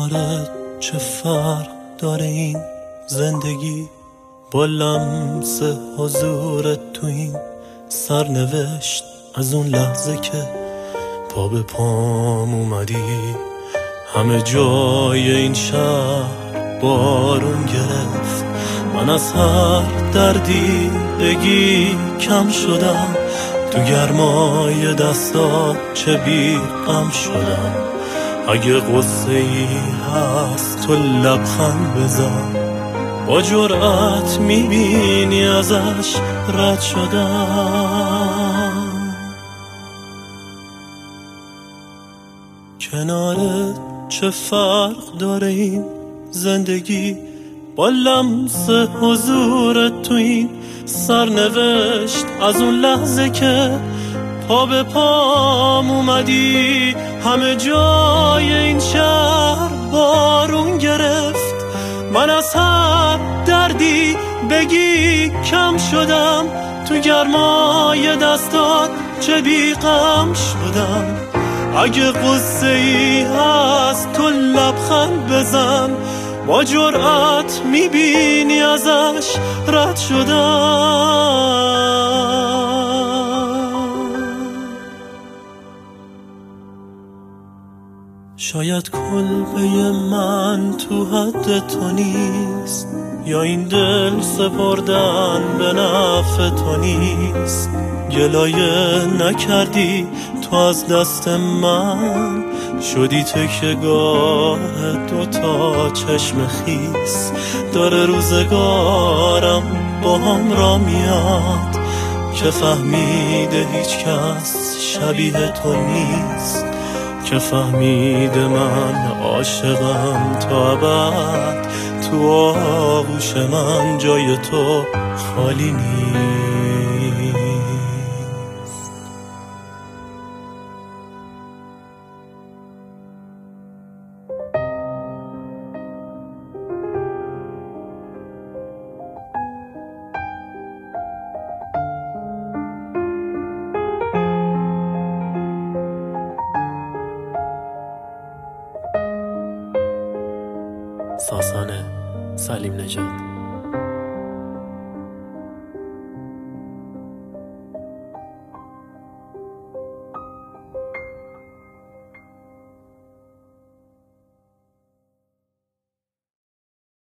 کنارت چه فرق داره این زندگی با لمس حضورت تو این سرنوشت. از اون لحظه که پا به پام اومدی همه جای این شهر بارون گرفت. من از هر دردی بگی کم شدم، تو گرمای دستات چه بی غم شدم. اگه قصه ای هست تو لبخند بزن، با جرأت میبینی ازش رد شدم. کنارت چه فرق داره این زندگی با لمس حضورت تو این سرنوشت. از اون لحظه که پا به پام اومدی همه جای این شهر بارون گرفت. من از هر دردی بگی کم شدم، تو گرمای دستات چه بی غم شدم. اگه قصه ای هست تو لبخند بزن، با جرأت میبینی ازش رد شدم. شاید کلبه من تو حد تو نیست، یا این دل سپردن به نفع تو نیست. گلایه نکردی تو از دست من، شدی تکیه‌گاه دوتا چشم خیس. داره روزگارم با هم را میاد که فهمیده هیچ کس شبیه تو نیست، که فهمیده من عاشقم تا ابد. تو آغوش من جای تو خالی نیست. ساسانه سلیم نژاد.